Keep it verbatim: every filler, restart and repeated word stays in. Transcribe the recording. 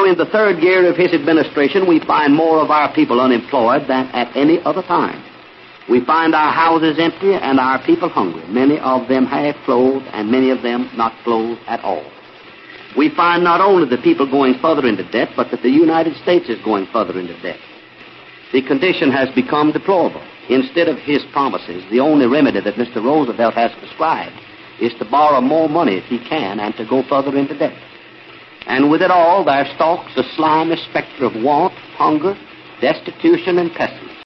in the third year of his administration, we find more of our people unemployed than at any other time. We find our houses empty and our people hungry, many of them half-clothed and many of them not clothed at all. We find not only the people going further into debt, but that the United States is going further into debt. The condition has become deplorable. Instead of his promises, the only remedy that Mister Roosevelt has prescribed is to borrow more money if he can and to go further into debt. And with it all, there stalks the slimy specter of want, hunger, destitution, and pestilence.